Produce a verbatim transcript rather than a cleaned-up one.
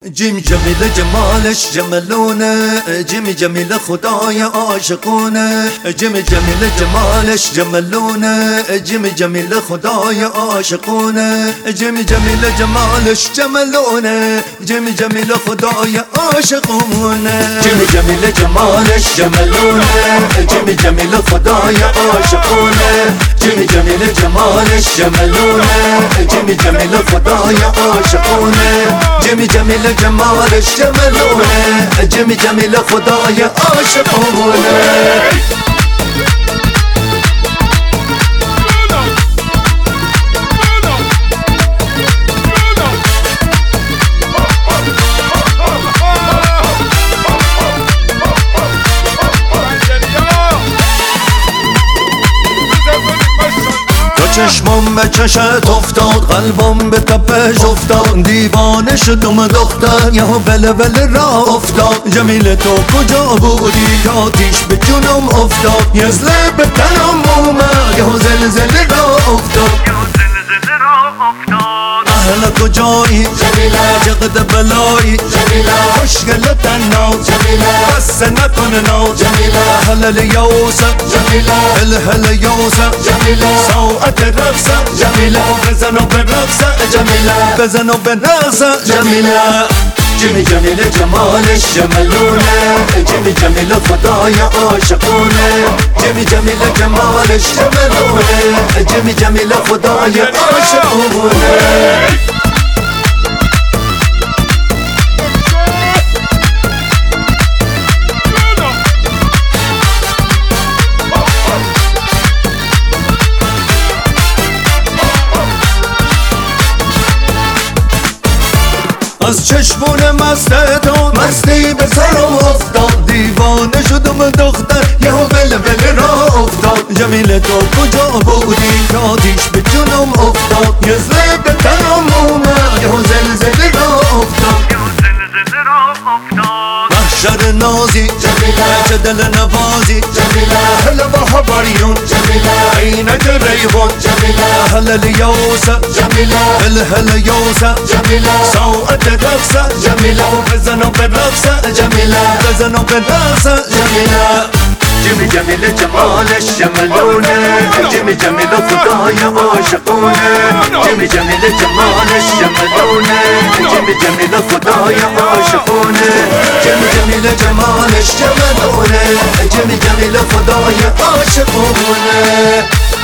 جيم جميل جمالش جملونه، جيم جميل خداي عاشقونه، جيم جميل جمالش جملونه، جيم جميل خداي عاشقونه، جيم جميل جمالش جملونه، جيم جميل خداي عاشقونه، جيم جميل جمالش جملونه، جيم جميل خداي عاشقونه، جيم جميل جمالش جملونه، جيم جميل خداي عاشقونه، جيم جميل جمالش جملونه، جيم جميل خداي عاشقونه. چشمم به چشت افتاد، قلبم به تپش افتاد، دیوانه شدم دختر، یهو بله بله را افتاد. جمیل تو کجا بودی که آتیش به جونم افتاد، یه زله به تنم اومد، یهو زلزله را افتاد. اهل کجایی جمیله، چقدر بلایی جمیله، خوشگل تنها جمیله، بس نکن ناز جمیله، اهل لیوسه جمیله، الهل یوسه جمیله، ساعت رقصه جمیله، بزن و برقصه جمیله، بزن و برقصه جمیله. جیمی جمیل جمالش جملونه، جیمی جمیل خدای عاشقونه، جیمی جمیل جمالش جملونه، جیمی جمیل خدای عاشقونه. از چشمون مست تو مستی به سرم افتاد، دیوانه شدم دختر، یهو بله بله را افتاد. جمیل تو کجا بودی که آتیش به جونم افتاد، یه زله به تنم اومد، یهو زلزله را افتاد. محشر نازی جمیله، چه دل نوازی جمیله، اهل بهاریون جمیله، عینک ریحان جمیله، اهل لیوسه جمیله، الهل یوسه جمیله، ساعت رقصه جمیله، بزن و برقصه جمیله، بزن و برقصه جمیله. جیمی جمیل جمالش جملونه، جیمی جمیل خدای عاشقونه، جیمی جمیل جمالش جملونه، جیمی جمیل خدای عاشقونه، جیمی جمیل جمالش جملونه، جیمی جمیل خدای عاشقونه.